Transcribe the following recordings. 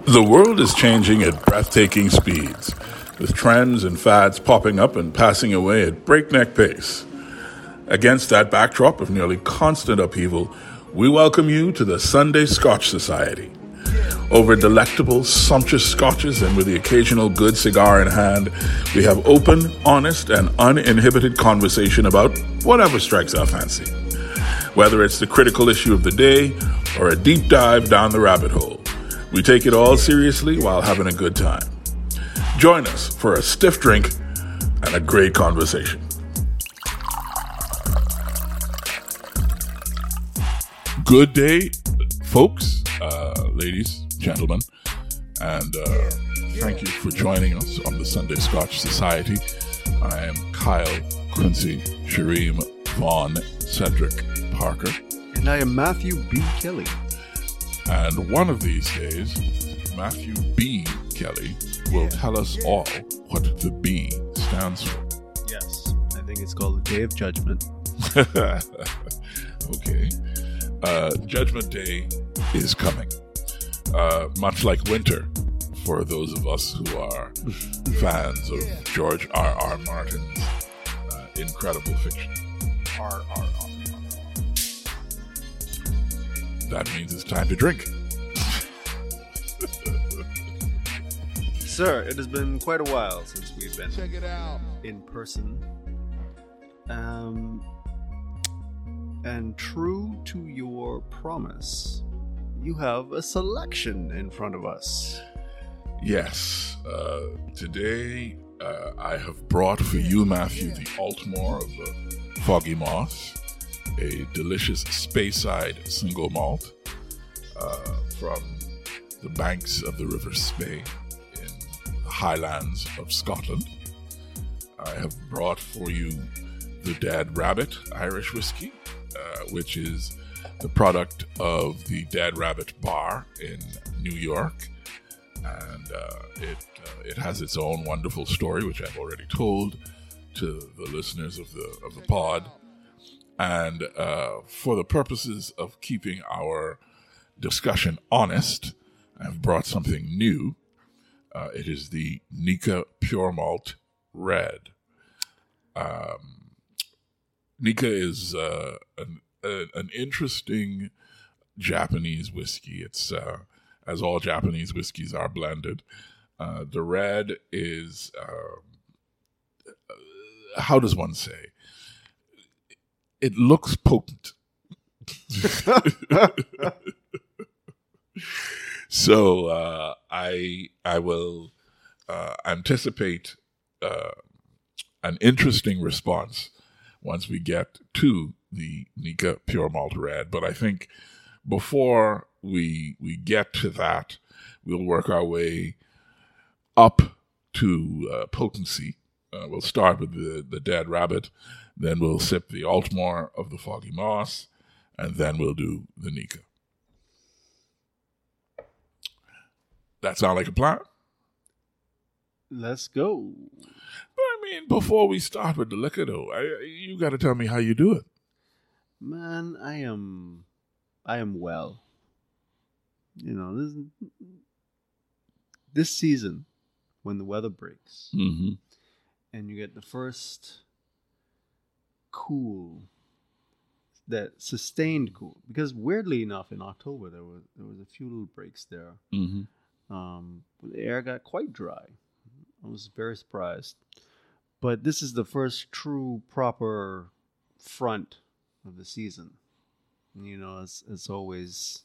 The world is changing at breathtaking speeds, with trends and fads popping up and passing away at breakneck pace. Against that backdrop of nearly constant upheaval, we welcome you to the Sunday Scotch Society. Over delectable, sumptuous scotches and with the occasional good cigar in hand, we have open, honest, and uninhibited conversation about whatever strikes our fancy. Whether it's the critical issue of the day or a deep dive down the rabbit hole, we take it all seriously while having a good time. Join us for a stiff drink and a great conversation. Good day, folks, ladies, gentlemen, and thank you for joining us on the Sunday Scotch Society. I am Kyle Quincy Shareem Vaughn Cedric Parker. And I am Matthew B. Kelly. And one of these days, Matthew B. Kelly will tell us all what the B stands for. Yes, I think it's called the Day of Judgment. Okay. Judgment Day is coming. Much like winter, for those of us who are fans of George R.R. Martin's incredible fiction. R.R.R. That means it's time to drink. Sir, it has been quite a while since we've been in person. And true to your promise, you have a selection in front of us. Yes. Today, I have brought for you, Matthew, the Altmore of the Foggy Moss, a delicious Speyside single malt from the banks of the River Spey in the Highlands of Scotland. I have brought for you the Dead Rabbit Irish whiskey, which is the product of the Dead Rabbit Bar in New York, and it has its own wonderful story, which I've already told to the listeners of the pod. And for the purposes of keeping our discussion honest, I've brought something new. It is the Nikka Pure Malt Red. Nikka is an interesting Japanese whiskey. It's as all Japanese whiskeys are blended. The red is, how does one say? It looks potent. So I will anticipate an interesting response once we get to the Nikka Pure Malt Red. But I think before we get to that, we'll work our way up to potency. We'll start with the Dead Rabbit, then we'll sip the Altmore of the Foggy Moss, and then we'll do the Nikka. That sound like a plan? Let's go. But I mean, before we start with the liquor, though, you got to tell me how you do it. Man, I am well. You know, this season, when the weather breaks, Mm-hmm. and you get the first cool, that sustained cool, because weirdly enough, in October there was a few little breaks there. Mm-hmm. The air got quite dry. I was very surprised, but this is the first true proper front of the season. You know, it's always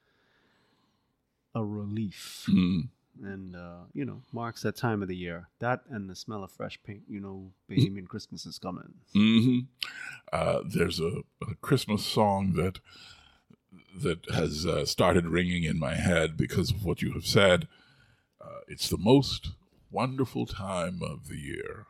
a relief. Mm. And, marks that time of the year. That and the smell of fresh paint. You know, Bahamian Christmas is coming. Mm-hmm. There's a Christmas song that has started ringing in my head because of what you have said. It's the most wonderful time of the year.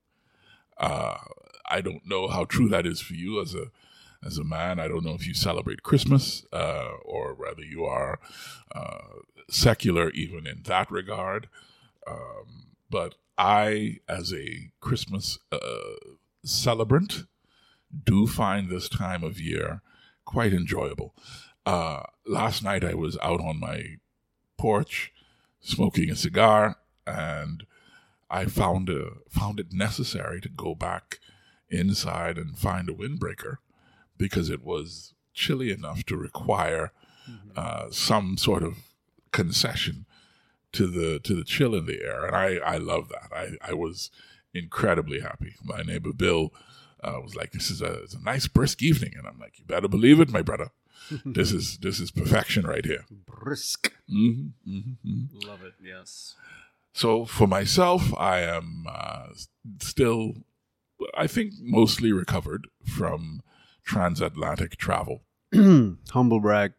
I don't know how true that is for you as a man. I don't know if you celebrate Christmas or whether you are secular even in that regard. But I, as a Christmas celebrant, do find this time of year quite enjoyable. Last night I was out on my porch smoking a cigar, and I found it necessary to go back inside and find a windbreaker because it was chilly enough to require some sort of concession to the chill in the air, and I love that. I was incredibly happy. My neighbor Bill was like, "This is it's a nice brisk evening," and I'm like, "You better believe it, my brother. This is perfection right here." Brisk. Mm-hmm, mm-hmm. Love it. Yes. So for myself, I am still, I think, mostly recovered from transatlantic travel. Humble brag.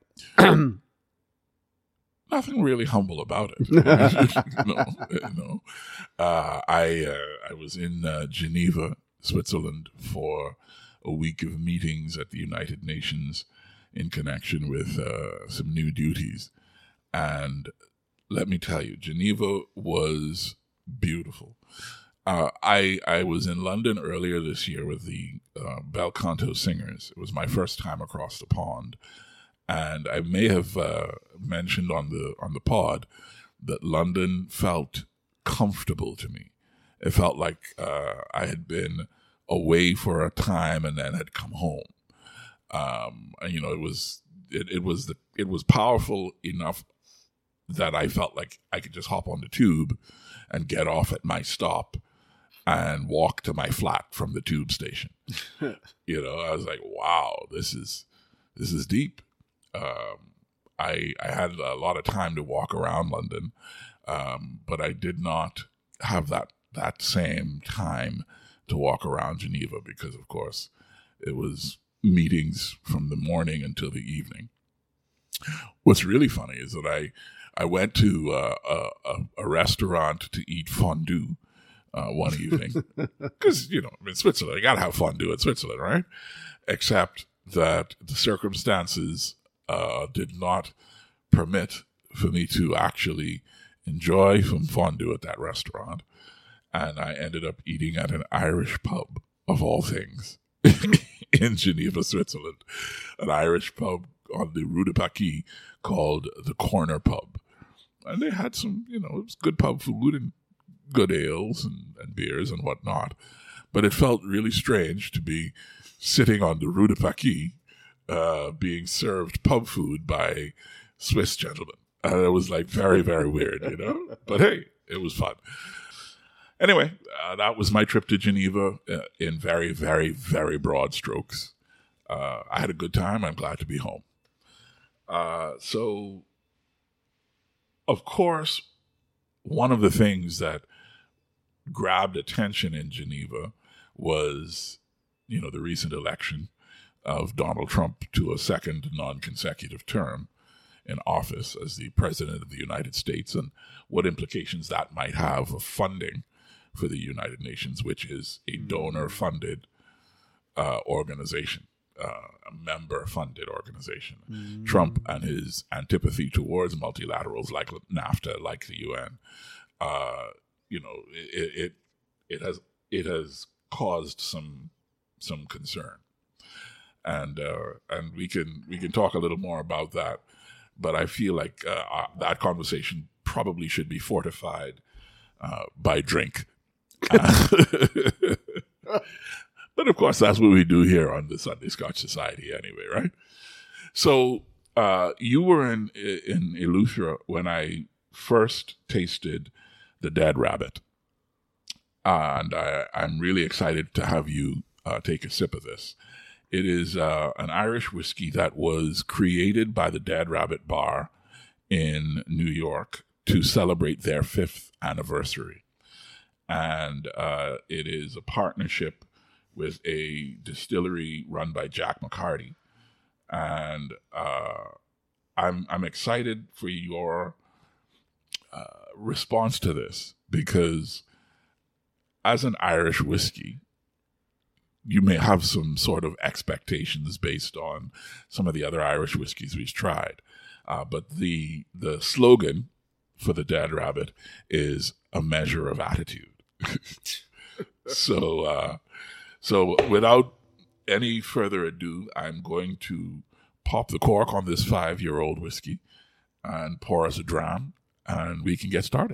Nothing really humble about it. No. I was in Geneva, Switzerland, for a week of meetings at the United Nations in connection with some new duties. And let me tell you, Geneva was beautiful. I was in London earlier this year with the Bel Canto Singers. It was my first time across the pond. And I may have mentioned on the pod that London felt comfortable to me. It felt like I had been away for a time and then had come home. And, it was powerful enough that I felt like I could just hop on the tube and get off at my stop and walk to my flat from the tube station. I was like, wow, this is deep. I had a lot of time to walk around London, but I did not have that same time to walk around Geneva because, of course, it was meetings from the morning until the evening. What's really funny is that I went to a restaurant to eat fondue one evening because, in Switzerland, you got to have fondue in Switzerland, right? Except that the circumstances did not permit for me to actually enjoy some fondue at that restaurant. And I ended up eating at an Irish pub, of all things, in Geneva, Switzerland. An Irish pub on the Rue de Paquis called the Corner Pub. And they had some, it was good pub food and good ales and beers and whatnot. But it felt really strange to be sitting on the Rue de Paquis being served pub food by Swiss gentlemen. It was like very, very weird, But hey, it was fun. Anyway, that was my trip to Geneva in very, very, very broad strokes. I had a good time. I'm glad to be home. So, of course, one of the things that grabbed attention in Geneva was, the recent election of Donald Trump to a second non-consecutive term in office as the President of the United States, and what implications that might have of funding for the United Nations, which is a donor-funded organization, a member-funded organization. Trump and his antipathy towards multilaterals like NAFTA, like the UN, it has caused some concern, and we can talk a little more about that. But I feel like that conversation probably should be fortified by drink. But of course, that's what we do here on the Sunday Scotch Society anyway, right? So you were in Eleuthera when I first tasted the Dead Rabbit. And I'm really excited to have you take a sip of this. It is an Irish whiskey that was created by the Dead Rabbit Bar in New York to celebrate their 5th anniversary. And it is a partnership with a distillery run by Jack McCarty. And I'm excited for your response to this, because as an Irish whiskey, you may have some sort of expectations based on some of the other Irish whiskeys we've tried. But the slogan for the Dead Rabbit is a measure of attitude. So without any further ado, I'm going to pop the cork on this 5-year-old whiskey and pour us a dram and we can get started.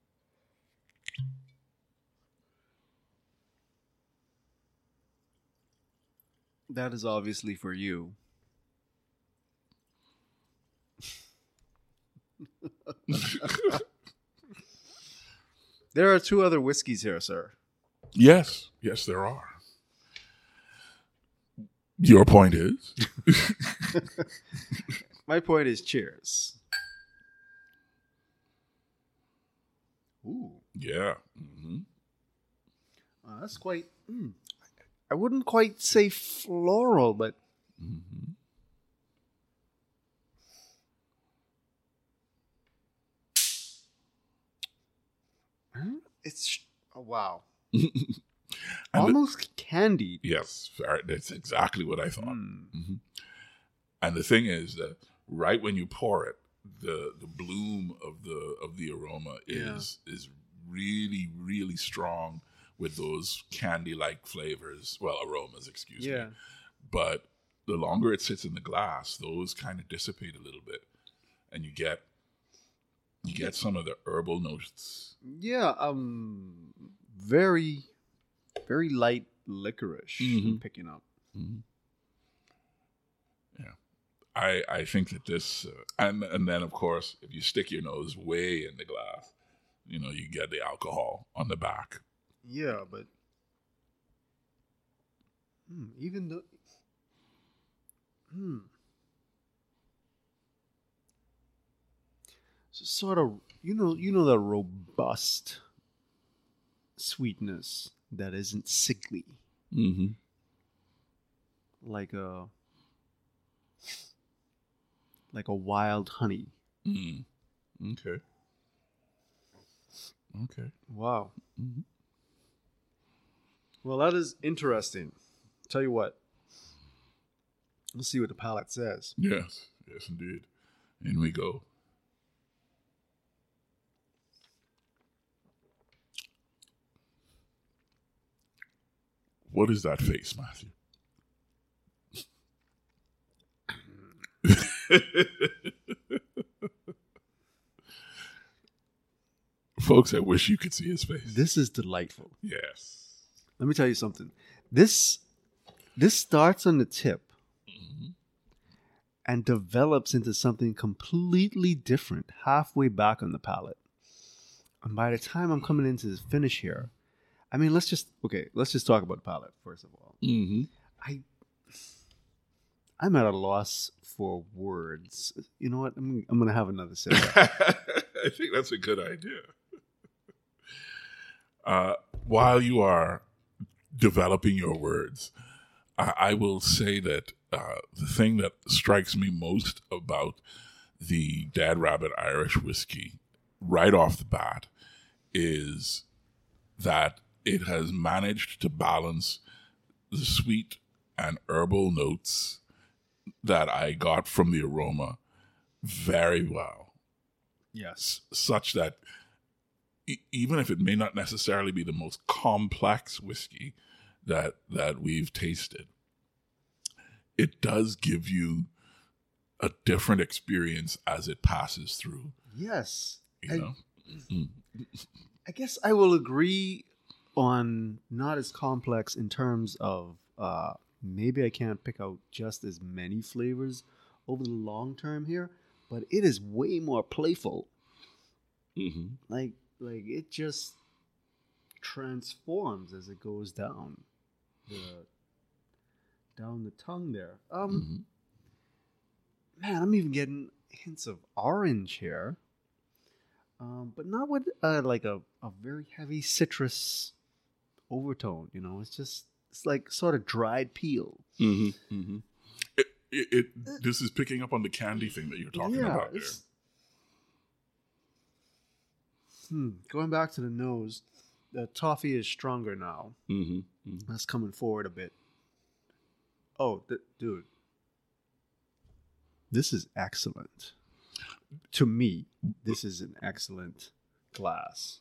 That is obviously for you. There are 2 other whiskeys here, sir. Yes, there are. Your point is? My point is cheers. Ooh. Yeah. Mm-hmm. That's quite... I wouldn't quite say floral, but... Mm-hmm. It's... Oh, wow. And almost candied. Yes, that's exactly what I thought. Mm-hmm. And the thing is that right when you pour it, the bloom of the aroma is really, really strong with those candy-like flavors. Well, aromas, excuse me. But the longer it sits in the glass, those kind of dissipate a little bit, and you get some of the herbal notes. Yeah, very, very light licorice I'm picking up. Mm-hmm. Yeah, I think that this, and then of course, if you stick your nose way in the glass, you get the alcohol on the back. Yeah, but even though, so sort of, the robust sweetness that isn't sickly, like a wild honey. Okay. Wow. Mm-hmm. Well, that is interesting. Tell you what. Let's see what the palate says. Yes, indeed. In we go. What is that face, Matthew? Folks, I wish you could see his face. This is delightful. Yes. Let me tell you something. This starts on the tip and develops into something completely different halfway back on the palate. And by the time I'm coming into the finish here, I mean, let's just talk about the palate first of all. I'm at a loss for words. You know what? I'm going to have another sip. I think that's a good idea. While you are developing your words, I will say that the thing that strikes me most about the Dead Rabbit Irish whiskey right off the bat is that it has managed to balance the sweet and herbal notes that I got from the aroma very well. Yes. Such that even if it may not necessarily be the most complex whiskey that we've tasted, it does give you a different experience as it passes through. Yes. I guess I will agree on not as complex in terms of maybe I can't pick out just as many flavors over the long term here, but it is way more playful. Like it just transforms as it goes down the tongue there. Man, I'm even getting hints of orange here, but not with like a very heavy citrus overtone. It's like sort of dried peel. This is picking up on the candy thing that you're talking about there. Going back to the nose, the toffee is stronger now. That's coming forward a bit. Oh, dude. This is excellent. To me, this is an excellent glass.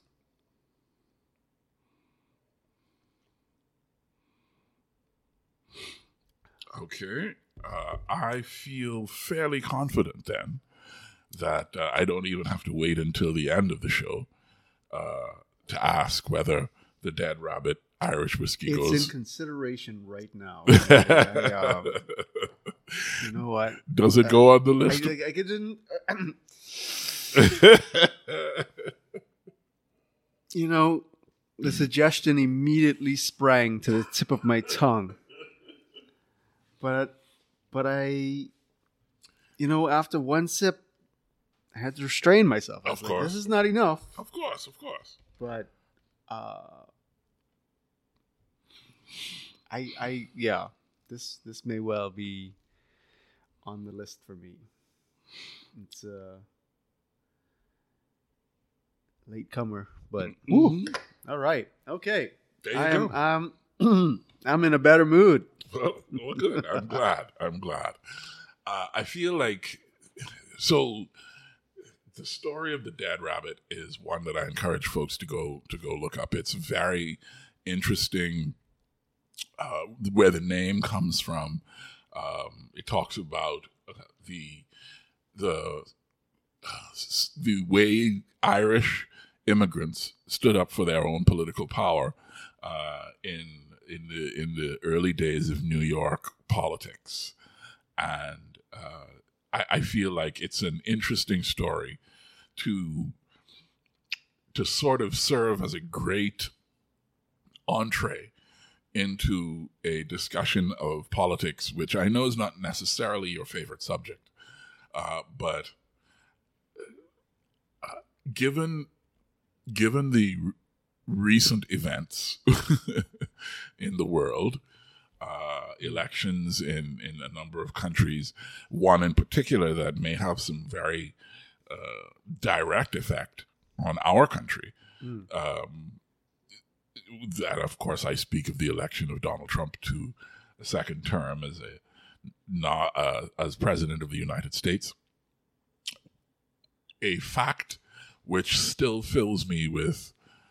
Okay. I feel fairly confident then that I don't even have to wait until the end of the show to ask whether the Dead Rabbit Irish whiskey It's goes. in consideration right now. You know what? Does it go on the list? I didn't. You know, the suggestion immediately sprang to the tip of my tongue. But I, after one sip, I had to restrain myself. I was Of course. This is not enough. Of course. But, this may well be on the list for me. It's a latecomer, but all right, okay. There you go. I'm in a better mood. Well, good. I'm glad. I feel like the story of the Dead Rabbit is one that I encourage folks to go look up. It's very interesting. Where the name comes from, it talks about the way Irish immigrants stood up for their own political power in the early days of New York politics, and I feel like it's an interesting story to sort of serve as a great entree into a discussion of politics, which I know is not necessarily your favorite subject, but given the recent events in the world, elections in a number of countries, one in particular that may have some very direct effect on our country. That, of course, I speak of the election of Donald Trump to a second term as president of the United States. A fact which still fills me with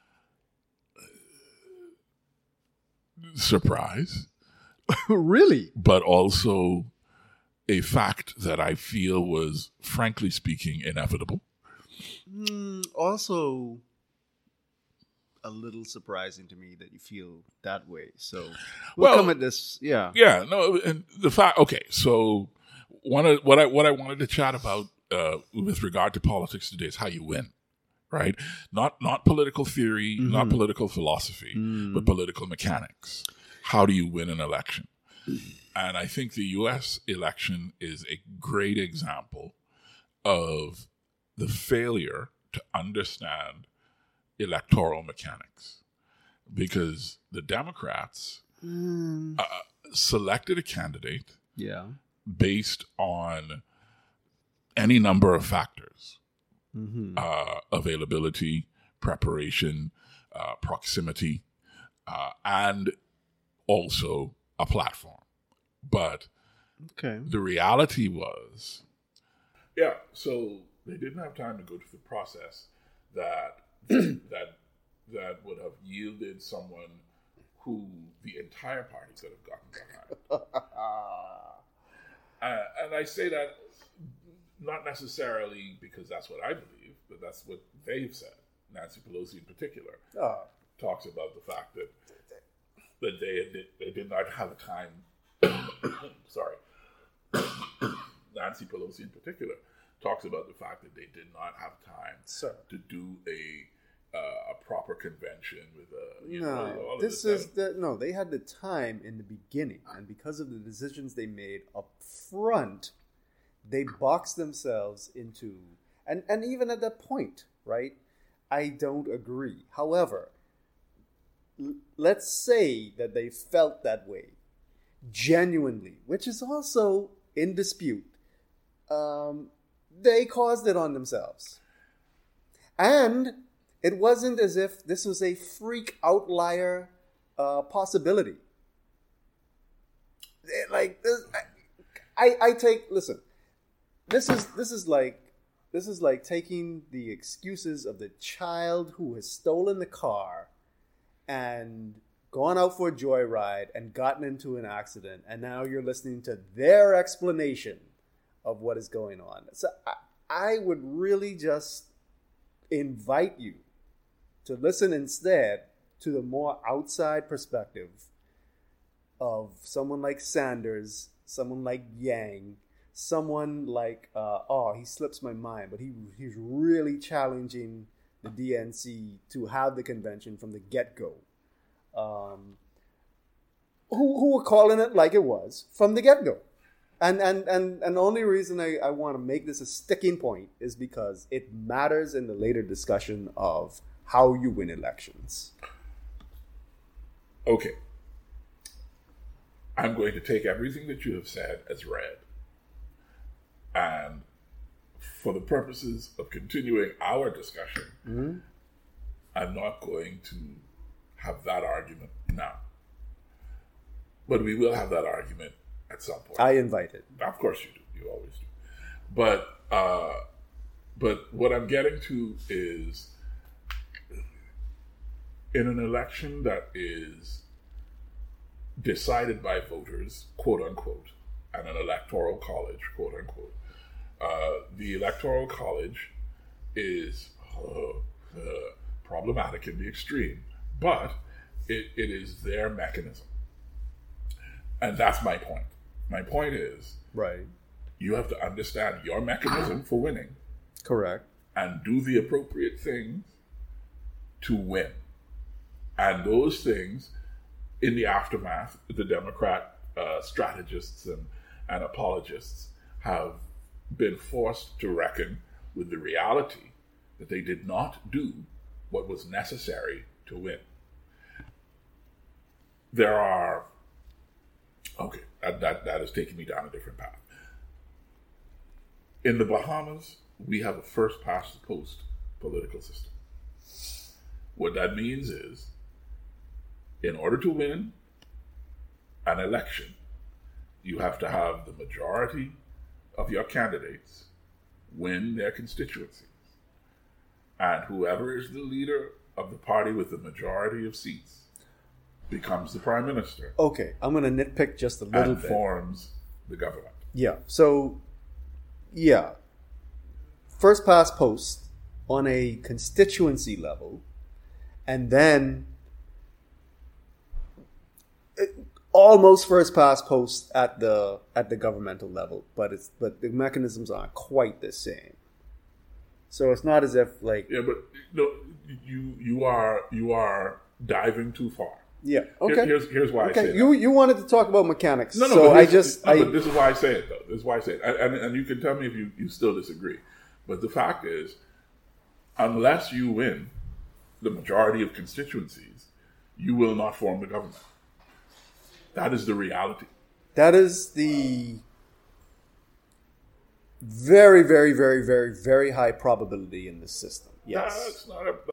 surprise. Really? But also a fact that I feel was, frankly speaking, inevitable. Also, a little surprising to me that you feel that way. So we'll come at this. Yeah. Yeah. No. And the fact. Okay. So what I wanted to chat about with regard to politics today is how you win, right? Not political theory, not political philosophy, but political mechanics. How do you win an election? And I think the U.S. election is a great example of the failure to understand electoral mechanics, because the Democrats selected a candidate based on any number of factors, availability, preparation, proximity, and also a platform. But the reality was, so they didn't have time to go through the process that would have yielded someone who the entire party could have gotten behind. And I say that not necessarily because that's what I believe, but that's what they've said. Nancy Pelosi in particular talks about the fact that they did not have time. Sorry. Nancy Pelosi in particular talks about the fact that they did not have time to do a proper convention with they had the time in the beginning, and because of the decisions they made up front, they boxed themselves into, and even at that point, right? I don't agree. However, let's say that they felt that way genuinely, which is also in dispute. They caused it on themselves. And it wasn't as if this was a freak outlier possibility. Like this, listen. This is like taking the excuses of the child who has stolen the car and gone out for a joyride and gotten into an accident, and now you're listening to their explanation of what is going on. So I would really just invite you to listen instead to the more outside perspective of someone like Sanders, someone like Yang, someone like, he slips my mind, but he's really challenging the DNC to have the convention from the get-go. Who were calling it like it was from the get-go. And the only reason I want to make this a sticking point is because it matters in the later discussion of how you win elections. Okay. I'm going to take everything that you have said as read. And for the purposes of continuing our discussion, I'm not going to have that argument now. But we will have that argument at some point. I invite it. Of course you do. You always do. But what I'm getting to is, in an election that is decided by voters, quote unquote, and an electoral college, quote unquote, the electoral college is problematic in the extreme, but it is their mechanism. And that's my point. My point is, right, you have to understand your mechanism for winning. Correct. And do the appropriate things to win. And those things, in the aftermath, the Democrat strategists and apologists have been forced to reckon with the reality that they did not do what was necessary to win. There are... Okay, that is taking me down a different path. In the Bahamas, we have a first-past-the-post political system. What that means is, in order to win an election, you have to have the majority of your candidates win their constituencies. And whoever is the leader of the party with the majority of seats becomes the prime minister. Okay, I'm going to nitpick just a little and bit. Forms the government. Yeah, so, yeah. First past post on a constituency level, and then almost first past post at the governmental level, but the mechanisms aren't quite the same. So it's not as if like you are diving too far. Yeah. Okay. Here's why okay. I say that. You wanted to talk about mechanics. No. So but this is why I say it though. This is why I say it, and you can tell me if you still disagree. But the fact is, unless you win the majority of constituencies, you will not form the government. That is the reality. That is the very, very, very, very, very high probability in this system. Yes. That's not a...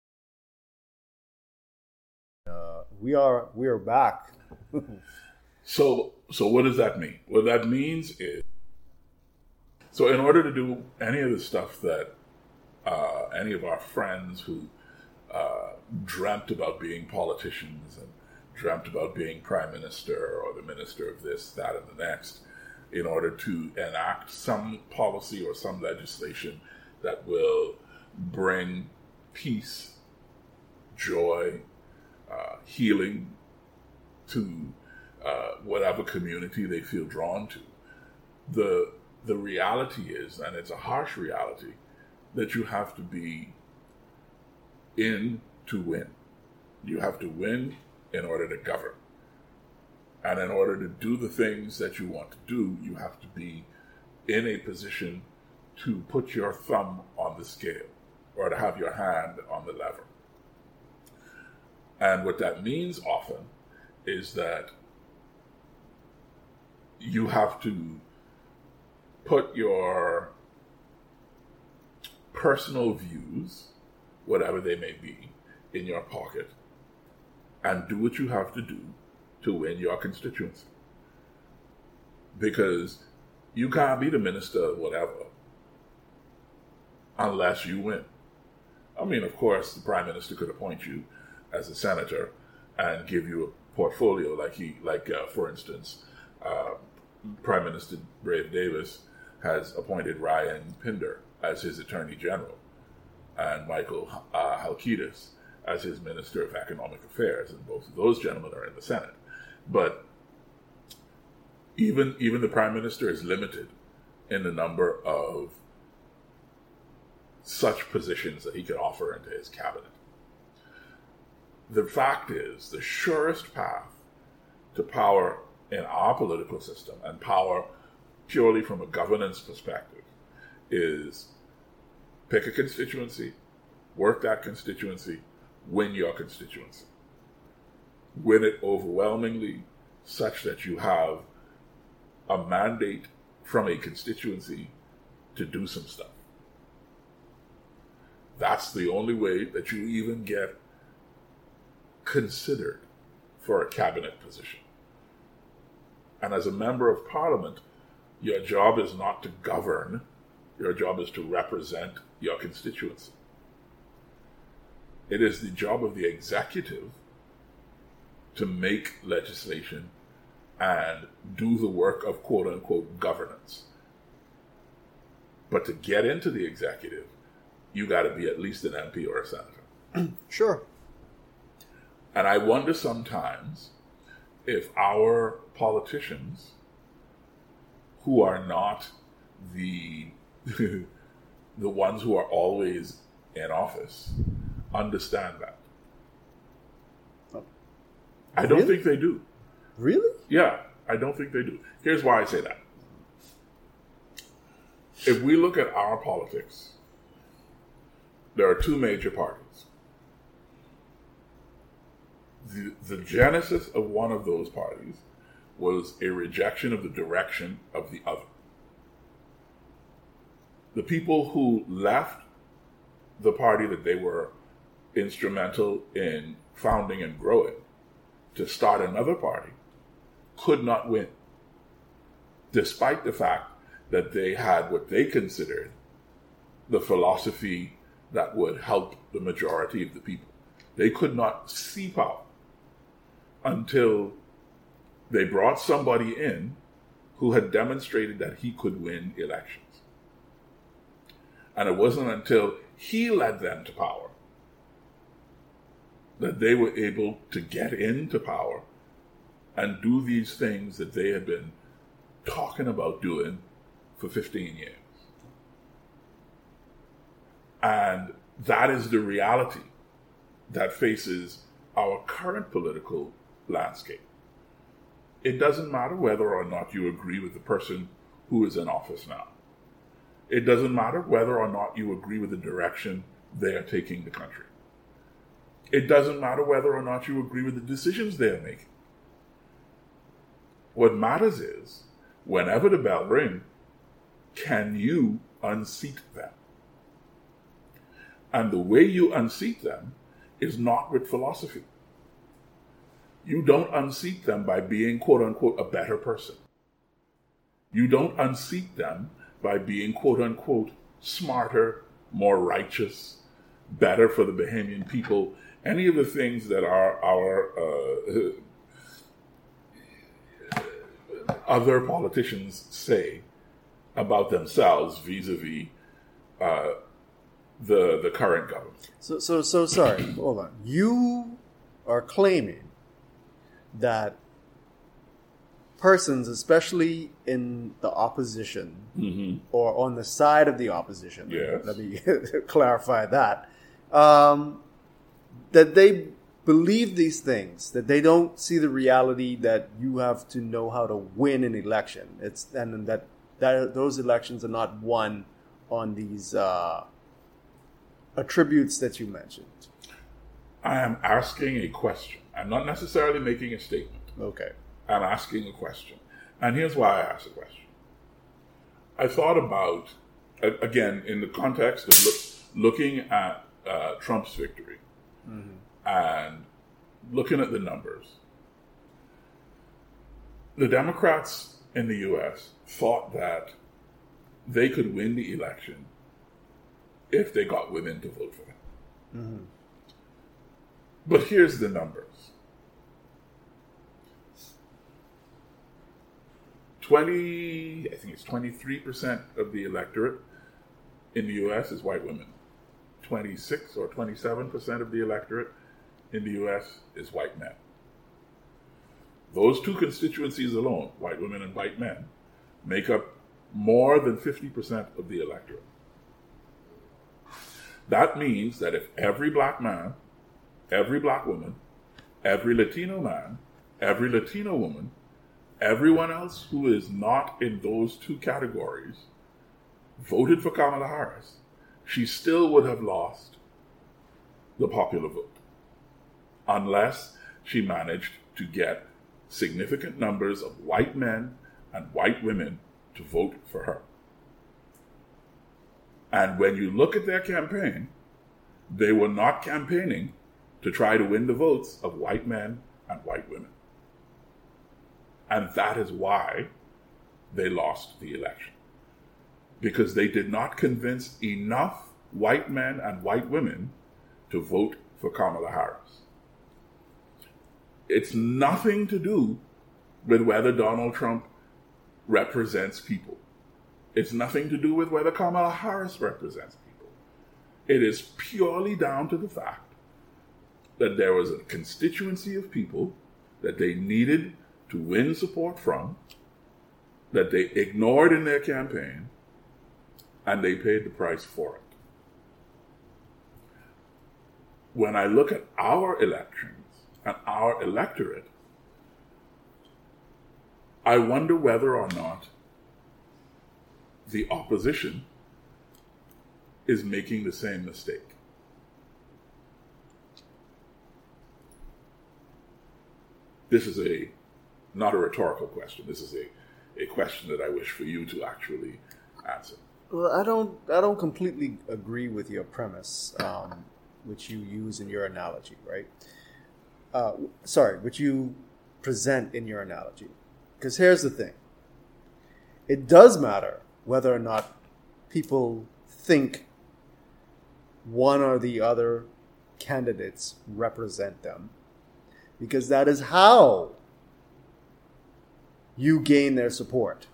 We are back. So what does that mean? What that means is, so in order to do any of the stuff that any of our friends who dreamt about being politicians and dreamt about being prime minister or the minister of this, that, and the next, in order to enact some policy or some legislation that will bring peace, joy, healing to whatever community they feel drawn to. The reality is, and it's a harsh reality, that you have to be in to win. You have to win in order to govern. And in order to do the things that you want to do, you have to be in a position to put your thumb on the scale or to have your hand on the lever. And what that means often is that you have to put your personal views, whatever they may be, in your pocket and do what you have to do to win your constituency. Because you can't be the minister of whatever unless you win. I mean, of course, the prime minister could appoint you as a senator and give you a portfolio for instance, Prime Minister Brave Davis has appointed Ryan Pinder as his Attorney General and Michael Halkitis as his Minister of Economic Affairs, and both of those gentlemen are in the Senate. But even the Prime Minister is limited in the number of such positions that he can offer into his cabinet. The fact is, the surest path to power in our political system, and power purely from a governance perspective, is pick a constituency, work that constituency, win your constituency. Win it overwhelmingly, such that you have a mandate from a constituency to do some stuff. That's the only way that you even get considered for a cabinet position. And as a member of parliament, your job is not to govern, your job is to represent your constituency. It is the job of the executive to make legislation and do the work of quote-unquote governance. But to get into the executive, you got to be at least an MP or a senator. Sure. And I wonder sometimes if our politicians, who are not the the ones who are always in office, understand that. I don't think they do. Really? Yeah, I don't think they do. Here's why I say that. If we look at our politics, there are two major parties. The genesis of one of those parties was a rejection of the direction of the other. The people who left the party that they were instrumental in founding and growing to start another party could not win, despite the fact that they had what they considered the philosophy that would help the majority of the people. They could not see power until they brought somebody in who had demonstrated that he could win elections. And it wasn't until he led them to power that they were able to get into power and do these things that they had been talking about doing for 15 years. And that is the reality that faces our current political landscape. It doesn't matter whether or not you agree with the person who is in office now. It doesn't matter whether or not you agree with the direction they are taking the country. It doesn't matter whether or not you agree with the decisions they are making. What matters is, whenever the bell rings, can you unseat them? And the way you unseat them is not with philosophy. You don't unseat them by being, quote-unquote, a better person. You don't unseat them by being, quote-unquote, smarter, more righteous, better for the Bahamian people, any of the things that our other politicians say about themselves vis-a-vis the current government. So sorry, hold on. You are claiming that persons, especially in the opposition or on the side of the opposition, yes. Let me clarify that, that they believe these things, that they don't see the reality that you have to know how to win an election. And that those elections are not won on these attributes that you mentioned. I am asking a question. I'm not necessarily making a statement. Okay. I'm asking a question. And here's why I asked the question. I thought about, again, in the context of looking at Trump's victory and looking at the numbers. The Democrats in the U.S. thought that they could win the election if they got women to vote for them. But here's the numbers. I think it's 23% of the electorate in the U.S. is white women. 26 or 27% of the electorate in the U.S. is white men. Those two constituencies alone, white women and white men, make up more than 50% of the electorate. That means that if every black man, every black woman, every Latino man, every Latino woman, everyone else who is not in those two categories voted for Kamala Harris, she still would have lost the popular vote unless she managed to get significant numbers of white men and white women to vote for her. And when you look at their campaign, they were not campaigning to try to win the votes of white men and white women. And that is why they lost the election. Because they did not convince enough white men and white women to vote for Kamala Harris. It's nothing to do with whether Donald Trump represents people. It's nothing to do with whether Kamala Harris represents people. It is purely down to the fact that there was a constituency of people that they needed to win support from, that they ignored in their campaign, and they paid the price for it. When I look at our elections and our electorate, I wonder whether or not the opposition is making the same mistake. This is not a rhetorical question. This is a question that I wish for you to actually answer. Well, I don't completely agree with your premise, which you use in your analogy, right? Which you present in your analogy. Because here's the thing. It does matter whether or not people think one or the other candidates represent them. Because that is how you gain their support.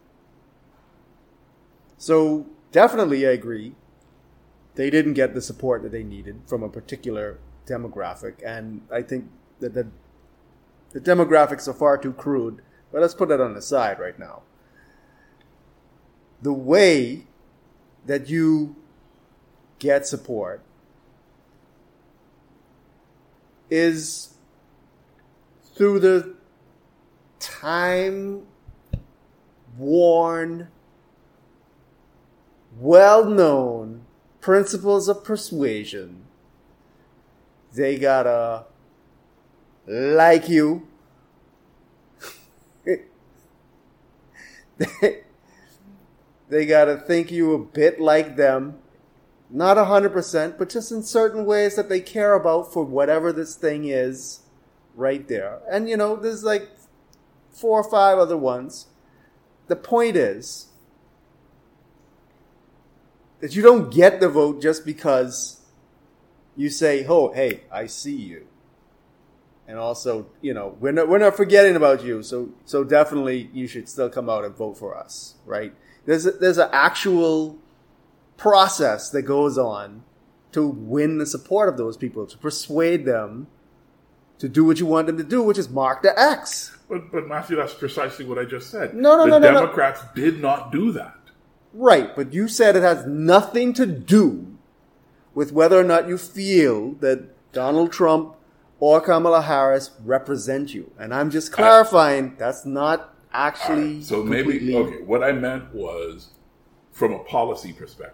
So definitely I agree. They didn't get the support that they needed from a particular demographic. And I think that the demographics are far too crude. But let's put that on the side right now. The way that you get support is through the time-worn, well-known principles of persuasion. They gotta like you. They gotta think you a bit like them. Not 100%, but just in certain ways that they care about for whatever this thing is right there. And, there's like 4 or 5 other ones. The point is that you don't get the vote just because you say, oh, hey, I see you. And also, we're not forgetting about you. So definitely you should still come out and vote for us, right? There's an actual process that goes on to win the support of those people, to persuade them to do what you want them to do, which is mark the X. But Matthew, that's precisely what I just said. No. The Democrats did not do that. Right, but you said it has nothing to do with whether or not you feel that Donald Trump or Kamala Harris represent you. And I'm just clarifying that's not actually right, so completely... maybe, what I meant was from a policy perspective.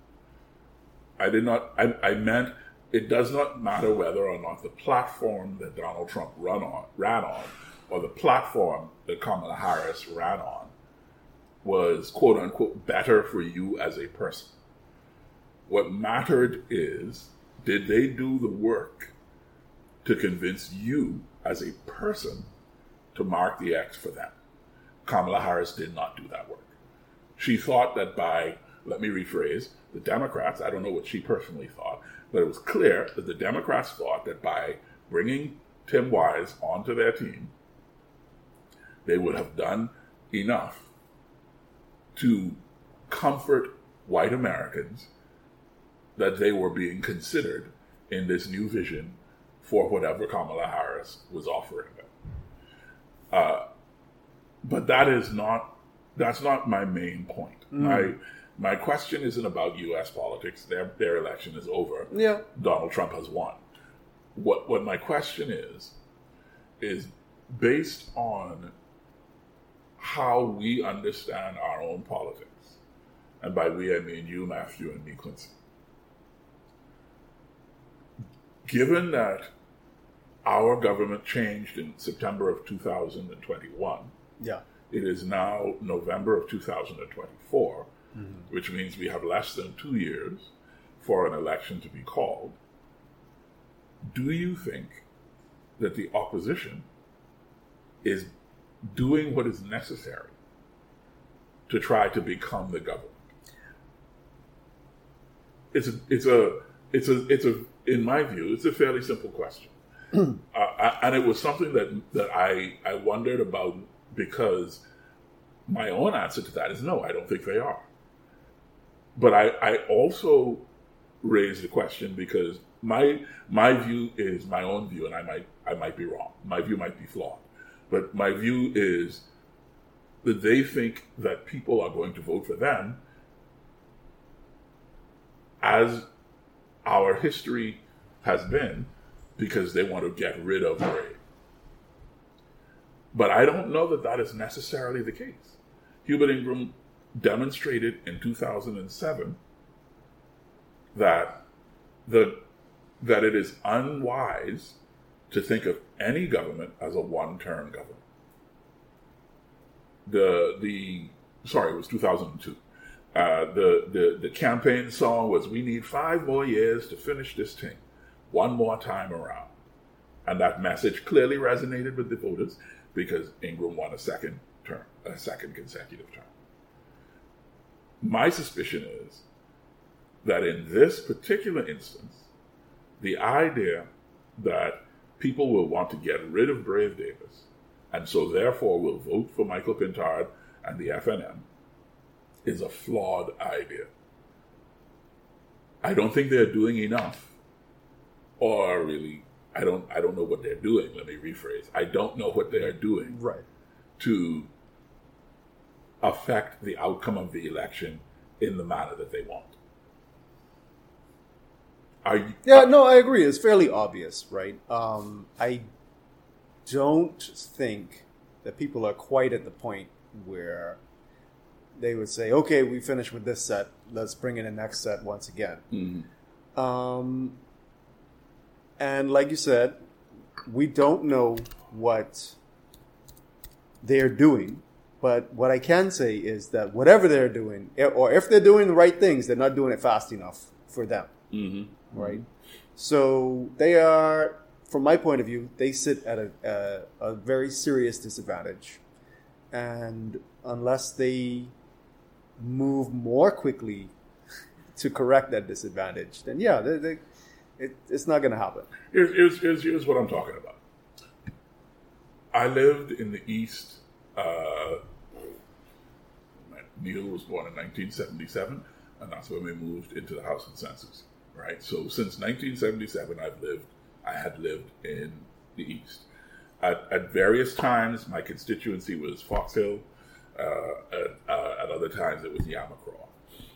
I meant it does not matter whether or not the platform that Donald Trump ran on, or the platform that Kamala Harris ran on was quote unquote better for you as a person. What mattered is, did they do the work to convince you as a person to mark the X for them? Kamala Harris did not do that work. She thought that let me rephrase, the Democrats, I don't know what she personally thought, but it was clear that the Democrats thought that by bringing Tim Wise onto their team, they would have done enough to comfort white Americans that they were being considered in this new vision for whatever Kamala Harris was offering them. But that's not my main point. My question isn't about U.S. politics. Their election is over. Yeah. Donald Trump has won. What my question is based on how we understand our own politics. And by we, I mean you, Matthew, and me, Quincy. Given that our government changed in September of 2021, Yeah. it is now November of 2024, which means we have less than 2 years for an election to be called. Do you think that the opposition is doing what is necessary to try to become the government? It's a in my view, it's a fairly simple question. And it was something that I wondered about, because my own answer to that is no, I don't think they are. But I also raised the question because my view is my own view, and I might be wrong. My view might be flawed. But my view is that they think that people are going to vote for them as our history has been, because they want to get rid of Gray. But I don't know that that is necessarily the case. Hubert Ingraham demonstrated in 2007 that it is unwise to think of any government as a one-term government. It was 2002. The campaign song was, "We need 5 more years to finish this thing, one more time around." And that message clearly resonated with the voters because Ingraham won a second consecutive term. My suspicion is that in this particular instance, the idea that people will want to get rid of Brave Davis, and so therefore will vote for Michael Pintard and the FNM, is a flawed idea. I don't think they're doing enough, or really, I don't know what they're doing. Let me rephrase. I don't know what they are doing to affect the outcome of the election in the manner that they want. I agree. It's fairly obvious, right? I don't think that people are quite at the point where they would say, okay, we finished with this set, let's bring in the next set once again. Mm-hmm. And like you said, we don't know what they're doing, but what I can say is that whatever they're doing, or if they're doing the right things, they're not doing it fast enough for them. Mm-hmm. Right? So they are, from my point of view, they sit at a very serious disadvantage. And unless they move more quickly to correct that disadvantage, then it's not going to happen. Here's what I'm talking about. I lived in the East. Neil was born in 1977, and that's when we moved into the House of Census. Right. So since 1977, I had lived in the East. At various times, my constituency was Fox Hill. At other times, it was Yamacraw.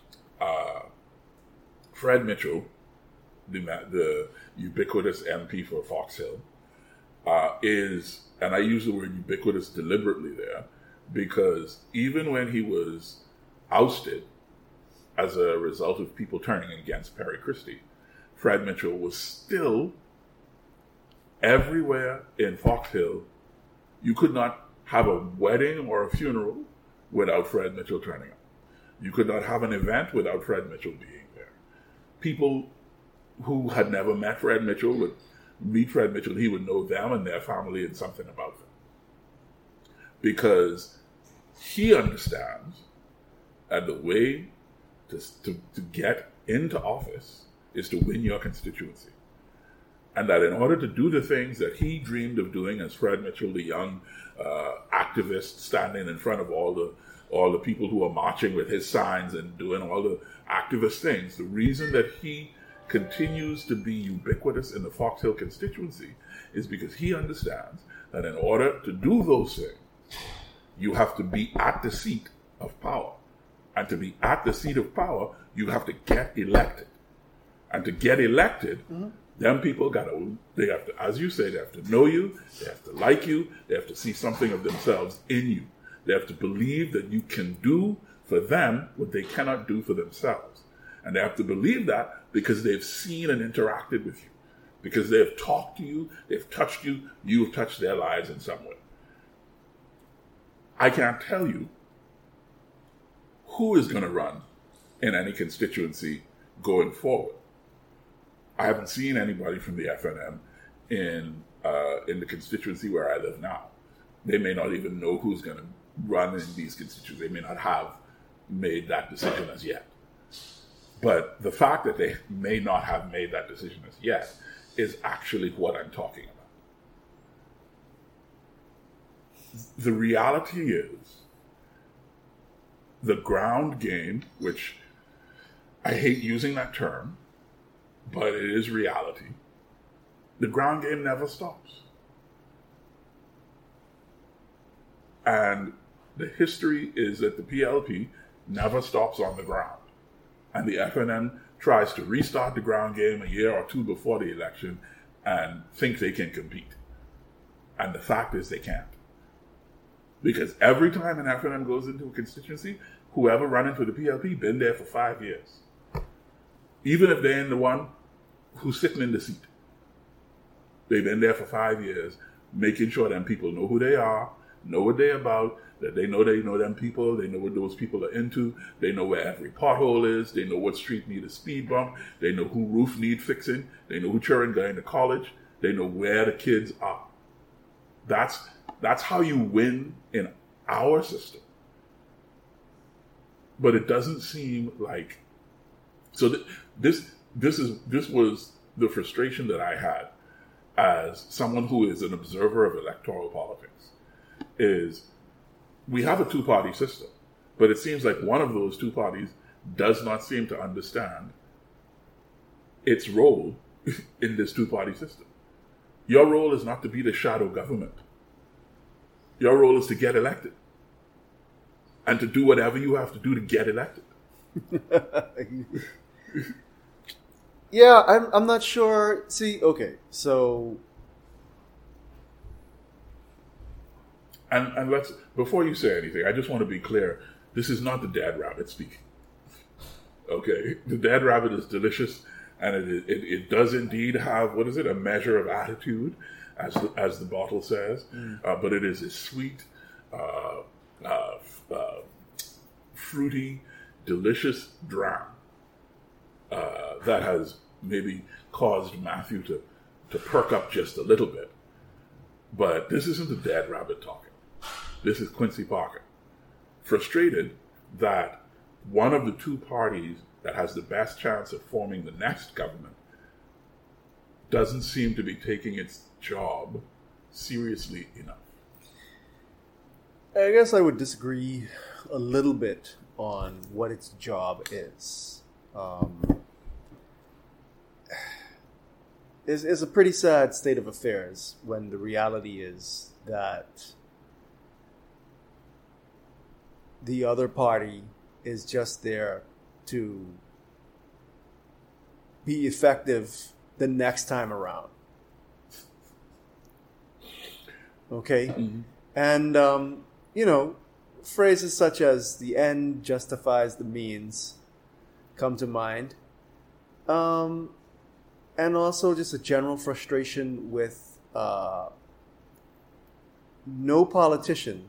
Fred Mitchell, the ubiquitous MP for Fox Hill, is, and I use the word ubiquitous deliberately there, because even when he was ousted as a result of people turning against Perry Christie, Fred Mitchell was still everywhere in Fox Hill. You could not have a wedding or a funeral without Fred Mitchell turning up. You could not have an event without Fred Mitchell being there. People who had never met Fred Mitchell would meet Fred Mitchell. He would know them and their family and something about them. Because he understands that the way to get into office is to win your constituency. And that in order to do the things that he dreamed of doing as Fred Mitchell, the young activist standing in front of all the people who are marching with his signs and doing all the activist things, the reason that he continues to be ubiquitous in the Fox Hill constituency is because he understands that in order to do those things, you have to be at the seat of power. And to be at the seat of power, you have to get elected. And to get elected, them people they have to, as you say, they have to know you, they have to like you, they have to see something of themselves in you. They have to believe that you can do for them what they cannot do for themselves. And they have to believe that because they've seen and interacted with you. Because they have talked to you, they've touched you, you have touched their lives in some way. I can't tell you who is going to run in any constituency going forward. I haven't seen anybody from the FNM in the constituency where I live now. They may not even know who's going to run in these constituencies. They may not have made that decision as yet. But the fact that they may not have made that decision as yet is actually what I'm talking about. The reality is, the ground game, which I hate using that term, but it is reality, the ground game never stops. And the history is that the PLP never stops on the ground. And the FNM tries to restart the ground game a year or two before the election and think they can compete. And the fact is they can't. Because every time an FNM goes into a constituency, whoever running for the PLP been there for 5 years. Even if they're the one who's sitting in the seat. They've been there for 5 years, making sure them people know who they are, know what they're about, that they know them people, they know what those people are into, they know where every pothole is, they know what street need a speed bump, they know who roof need fixing, they know who children going to college, they know where the kids are. That's how you win in our system. But it doesn't seem like... So this was the frustration that I had as someone who is an observer of electoral politics, is we have a two-party system, but it seems like one of those two parties does not seem to understand its role in this two-party system. Your role is not to be the shadow government. Your role is to get elected and to do whatever you have to do to get elected. Yeah, I'm not sure. See, okay, so... And let's, before you say anything, I just want to be clear. This is not the Dead Rabbit speaking. Okay? The Dead Rabbit is delicious, and it does indeed have, what is it, a measure of attitude, as the bottle says. But it is a sweet, fruity, delicious dram that has maybe caused Matthew to perk up just a little bit. But this isn't the Dead Rabbit talking. This is Quincy Parker, frustrated that one of the two parties that has the best chance of forming the next government doesn't seem to be taking its job seriously enough. I guess I would disagree a little bit on what its job is. It's a pretty sad state of affairs when the reality is that the other party is just there to be effective the next time around. Okay? Mm-hmm. And, phrases such as the end justifies the means come to mind. And also just a general frustration with no politician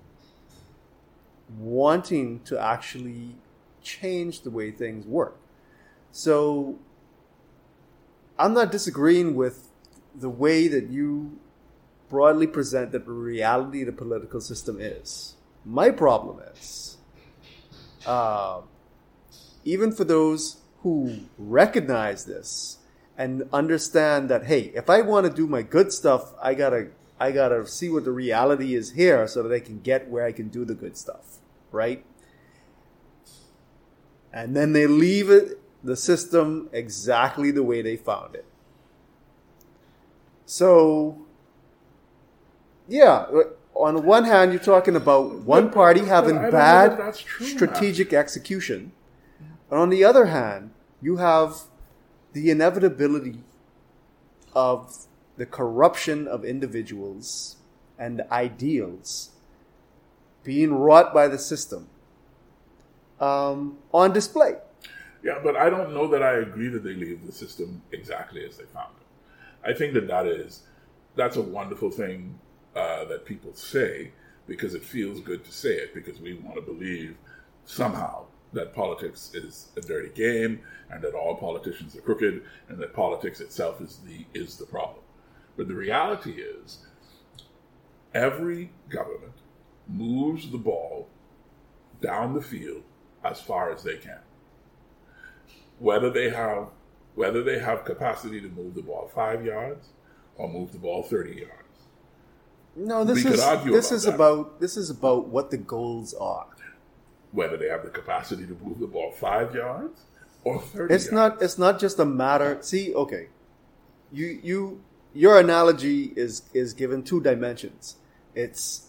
wanting to actually change the way things work. So I'm not disagreeing with the way that you broadly present that the reality of the political system is. My problem is, even for those who recognize this and understand that, hey, if I want to do my good stuff, I gotta see what the reality is here so that I can get where I can do the good stuff, right? And then they leave the system exactly the way they found it. So, yeah, on the one hand, you're talking about one party having bad strategic execution. And on the other hand, you have the inevitability of the corruption of individuals and ideals being wrought by the system on display. Yeah, but I don't know that I agree that they leave the system exactly as they found it. I think that's a wonderful thing that people say because it feels good to say it, because we want to believe somehow that politics is a dirty game and that all politicians are crooked and that politics itself is the problem. But the reality is every government moves the ball down the field as far as they can. Whether they have capacity to move the ball 5 yards or move the ball 30 yards. No, this is about what the goals are. Whether they have the capacity to move the ball 5 yards or 30 yards. It's not just a matter. See, okay, your analogy is given 2 dimensions. It's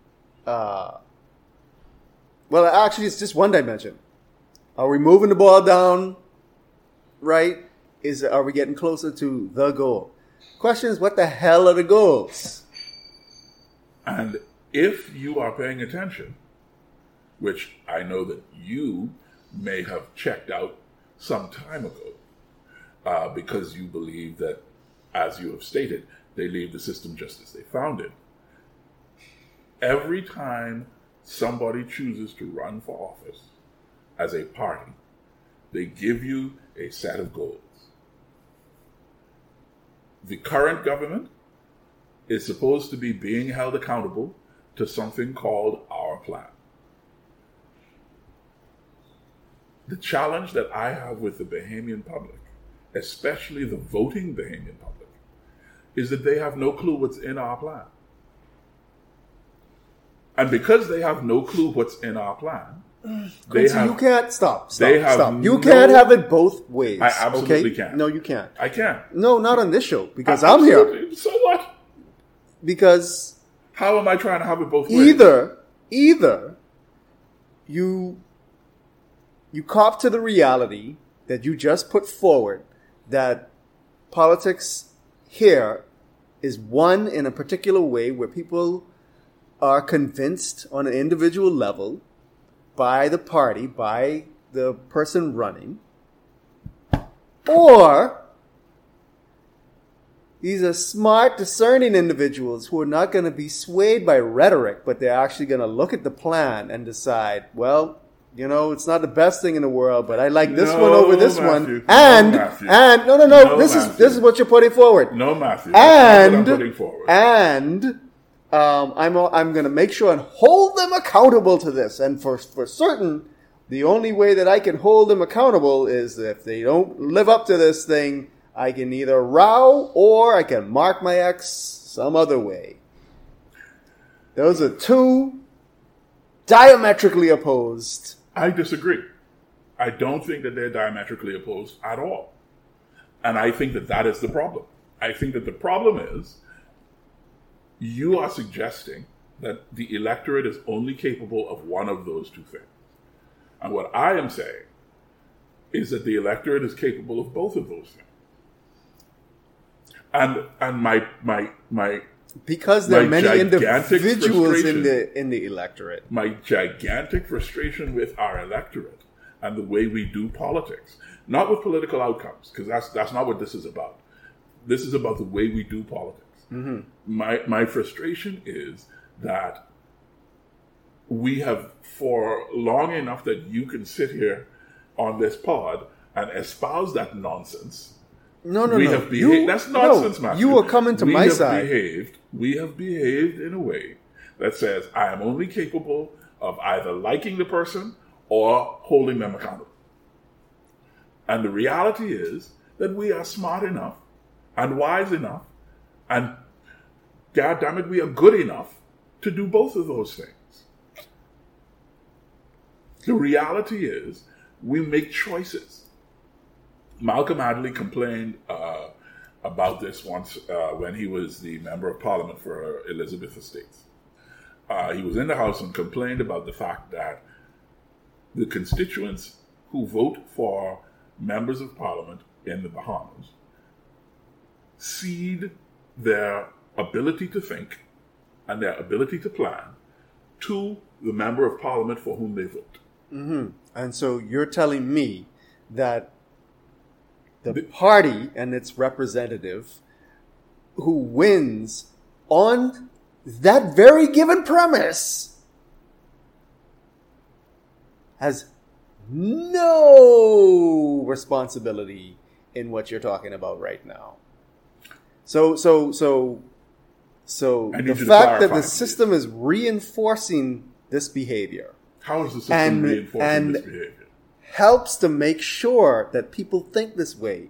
well, actually, it's just 1 dimension. Are we moving the ball down? Right? Are we getting closer to the goal? Question is, what the hell are the goals? And if you are paying attention, which I know that you may have checked out some time ago, because you believe that, as you have stated, they leave the system just as they found it. Every time somebody chooses to run for office as a party, they give you a set of goals. The current government is supposed to be being held accountable to something called our plan. The challenge that I have with the Bahamian public, especially the voting Bahamian public, is that they have no clue what's in our plan. And because they have no clue what's in our plan, you can't stop. You can't have it both ways. I absolutely can't. No, you can't. I can't. No, not on this show, because I'm here. So what? Because how am I trying to have it both ways? Either you cop to the reality that you just put forward, that politics here is won in a particular way where people are convinced on an individual level by the party, by the person running, or these are smart, discerning individuals who are not going to be swayed by rhetoric, but they're actually going to look at the plan and decide, well, it's not the best thing in the world, but I like this one over this one. And this is what you're putting forward. No, Matthew. And that's not what I'm putting forward. And I'm going to make sure and hold them accountable to this. And for certain, the only way that I can hold them accountable is if they don't live up to this thing, I can either row or I can mark my X some other way. Those are 2 diametrically opposed. I disagree. I don't think that they're diametrically opposed at all. And I think that is the problem. I think that the problem is you are suggesting that the electorate is only capable of one of those 2 things. And what I am saying is that the electorate is capable of both of those things. And my because there are many individuals in the electorate. My gigantic frustration with our electorate and the way we do politics, not with political outcomes, because that's not what this is about. This is about the way we do politics. Mm-hmm. My frustration is that we have, for long enough that you can sit here on this pod and espouse that nonsense. No. That's nonsense, Matthew. You are coming to my side. We have behaved in a way that says I am only capable of either liking the person or holding them accountable. And the reality is that we are smart enough and wise enough and, God damn it, we are good enough to do both of those things. The reality is we make choices. Malcolm Hadley complained about this once when he was the Member of Parliament for Elizabeth Estates. He was in the House and complained about the fact that the constituents who vote for members of Parliament in the Bahamas cede their ability to think and their ability to plan to the Member of Parliament for whom they vote. Mm-hmm. And so you're telling me that the party and its representative who wins on that very given premise has no responsibility in what you're talking about right now. So the fact that the system is reinforcing this behavior. How is the system reinforcing this behavior? Helps to make sure that people think this way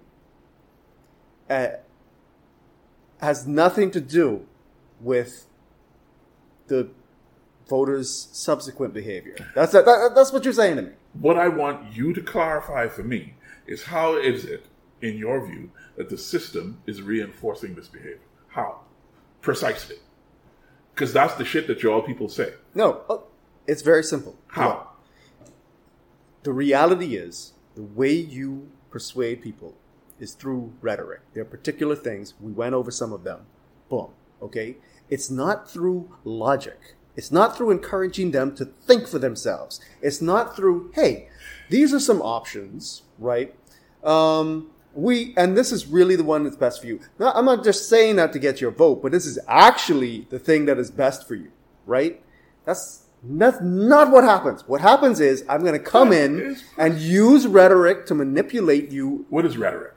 has nothing to do with the voters' subsequent behavior. That's what you're saying to me. What I want you to clarify for me is how is it, in your view, that the system is reinforcing this behavior? How? Precisely. Because that's the shit that y'all people say. No, it's very simple. How? Look, the reality is, the way you persuade people is through rhetoric. There are particular things. We went over some of them. Boom. Okay? It's not through logic. It's not through encouraging them to think for themselves. It's not through, hey, these are some options, right? And this is really the one that's best for you. Now, I'm not just saying that to get your vote, but this is actually the thing that is best for you, right? That's not what happens. What happens is I'm going to come in and use rhetoric to manipulate you. What is rhetoric?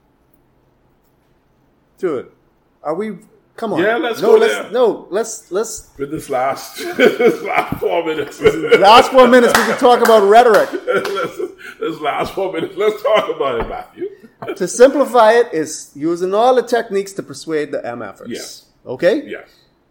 Dude, are we... Come on. Yeah, let's go there. Let's... With this last 4 minutes. Last 4 minutes, we can talk about rhetoric. This last 4 minutes, let's talk about it, Matthew. To simplify it, is using all the techniques to persuade the MFers. Yes. Okay? Yes.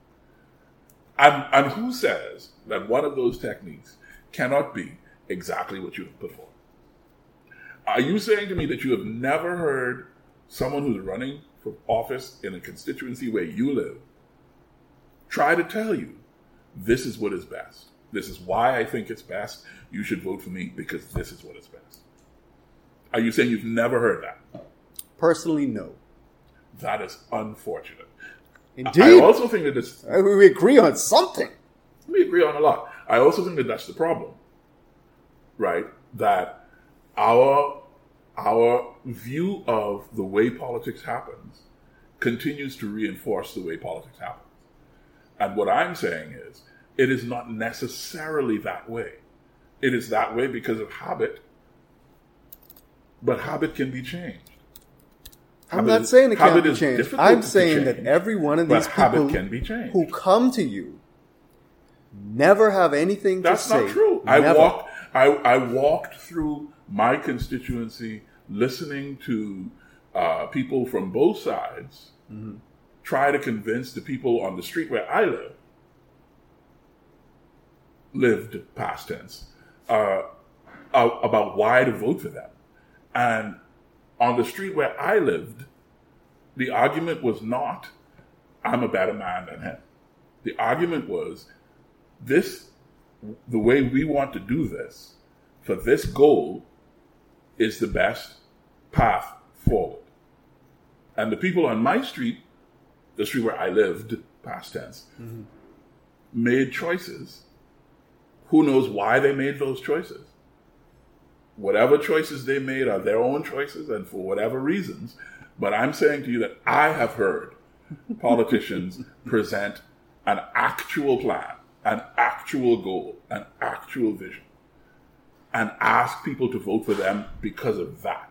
And who says that one of those techniques cannot be exactly what you have put forward? Are you saying to me that you have never heard someone who's running for office in a constituency where you live try to tell you this is what is best? This is why I think it's best. You should vote for me because this is what is best. Are you saying you've never heard that? Personally, no. That is unfortunate. Indeed. I also think that this... We agree on something. We agree on a lot. I also think that that's the problem, right? That our view of the way politics happens continues to reinforce the way politics happens. And what I'm saying is, it is not necessarily that way. It is that way because of habit, but habit can be changed. I'm not saying it can't be changed. I'm saying that every one of these people who come to you never have anything to say. That's not true. I walked through my constituency listening to people from both sides try to convince the people on the street where I lived past tense, about why to vote for them. And on the street where I lived, the argument was not, I'm a better man than him. The argument was, the way we want to do this, for this goal, is the best path forward. And the people on my street, the street where I lived, past tense, made choices. Who knows why they made those choices? Whatever choices they made are their own choices and for whatever reasons. But I'm saying to you that I have heard politicians present an actual plan, an actual goal, an actual vision, and ask people to vote for them because of that.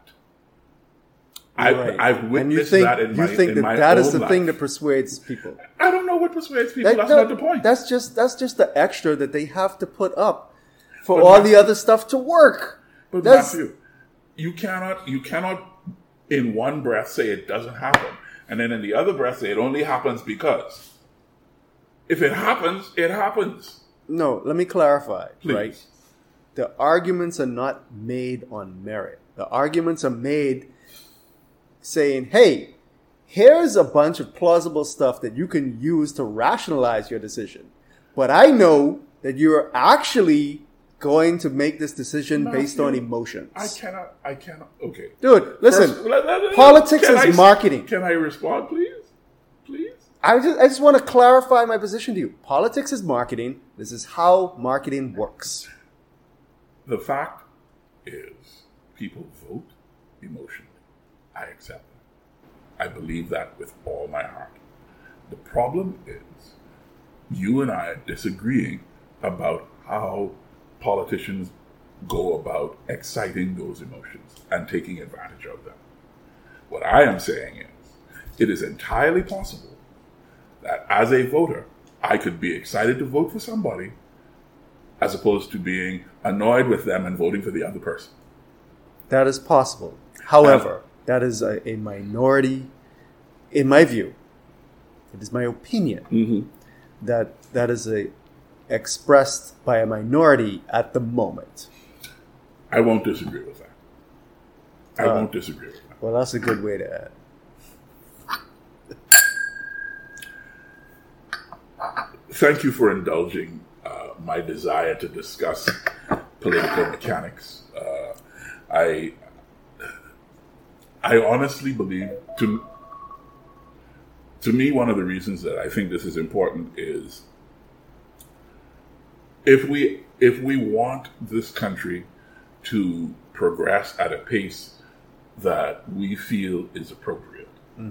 I've witnessed that in my own life. You think that is the thing that persuades people? I don't know what persuades people. That's not the point. That's just the extra that they have to put up for all the other stuff to work. But Matthew, you cannot in one breath say it doesn't happen, and then in the other breath say it only happens because. If it happens, it happens. No, let me clarify, Please. right? The arguments are not made on merit. The arguments are made saying, hey, here's a bunch of plausible stuff that you can use to rationalize your decision. But I know that you're actually going to make this decision based on emotions. I cannot, okay. Dude, listen, First, politics is marketing. Can I respond, please? Please? I just want to clarify my position to you. Politics is marketing. This is how marketing works. The fact is, people vote emotionally. I accept that. I believe that with all my heart. The problem is, you and I are disagreeing about how politicians go about exciting those emotions and taking advantage of them. What I am saying is, it is entirely possible that as a voter, I could be excited to vote for somebody as opposed to being annoyed with them and voting for the other person. That is possible. However, that is a minority, in my view. It is my opinion that is expressed by a minority at the moment. I won't disagree with that. I won't disagree with that. Well, that's a good way to add. Thank you for indulging my desire to discuss political mechanics. I honestly believe, to me, one of the reasons that I think this is important is if we want this country to progress at a pace that we feel is appropriate,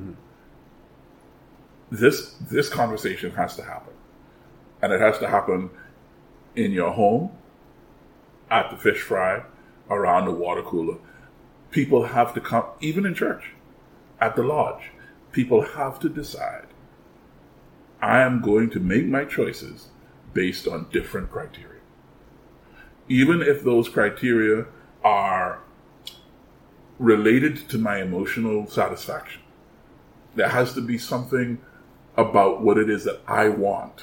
this conversation has to happen. And it has to happen in your home, at the fish fry, around the water cooler. People have to come, even in church, at the lodge. People have to decide, I am going to make my choices based on different criteria. Even if those criteria are related to my emotional satisfaction, there has to be something about what it is that I want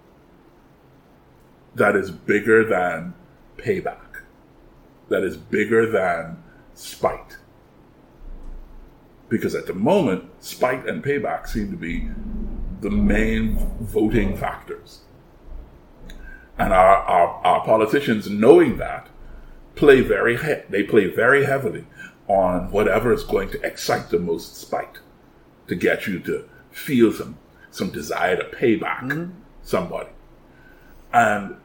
that is bigger than payback, that is bigger than spite. Because at the moment, spite and payback seem to be the main voting factors. And our politicians, knowing that, play very heavily on whatever is going to excite the most spite, to get you to feel some desire to pay back somebody. And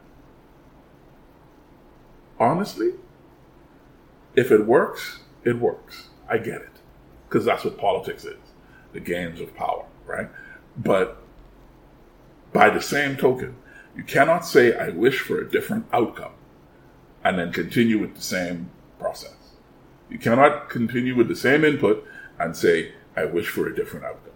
honestly, if it works, it works. I get it. Because that's what politics is. The games of power, right? But by the same token, you cannot say, I wish for a different outcome, and then continue with the same process. You cannot continue with the same input and say, I wish for a different outcome.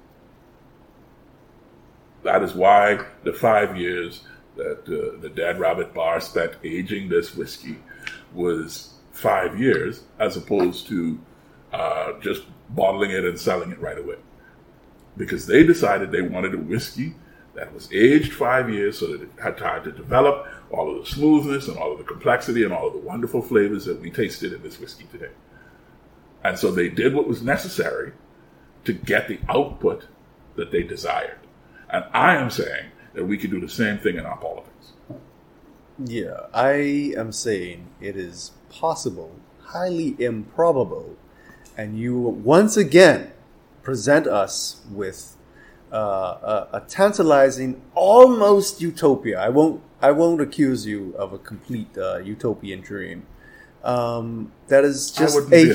That is why the 5 years that the Dead Rabbit Bar spent aging this whiskey was 5 years, as opposed to just bottling it and selling it right away. Because they decided they wanted a whiskey that was aged 5 years so that it had time to develop all of the smoothness and all of the complexity and all of the wonderful flavors that we tasted in this whiskey today. And so they did what was necessary to get the output that they desired. And I am saying that we could do the same thing in our politics. Yeah, I am saying it is possible, highly improbable, and you once again present us with a tantalizing, almost utopia. I won't accuse you of a complete utopian dream. That is just a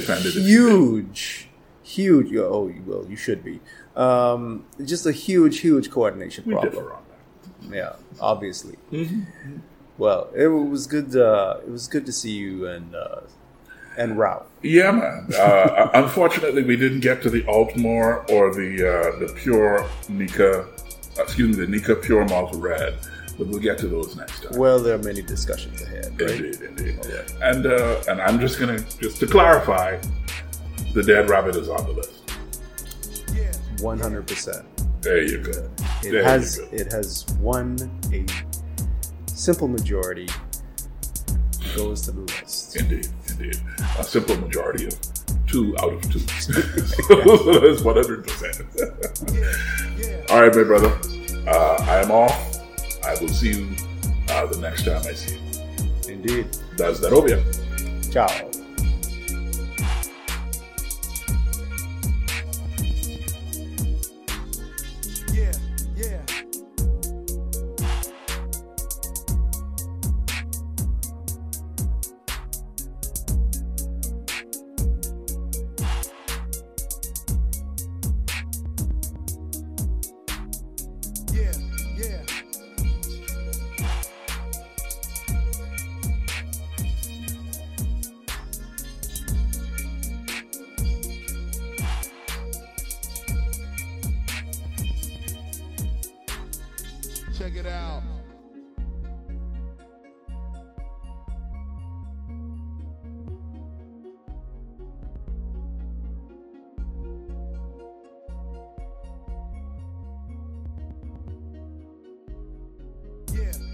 huge. Oh, well, you should be. Just a huge coordination problem. We differ on that. Yeah, obviously. Well, it was good. It was good to see you and Ralph. Yeah, man. Unfortunately, we didn't get to the Altmore or the pure Nika. The Nika Pure Malt Red, but we'll get to those next time. Well, there are many discussions ahead. Right? Indeed. Right. And I'm just to clarify, the dead rabbit is on the list. 100%. There you go. It has won a simple majority. Goes to the list. Indeed. A simple majority of 2 out of 2. So that's 100%. All right, my brother. I am off. I will see you the next time I see you. Indeed. Da zdrowie. Ciao. Check it out. Yeah.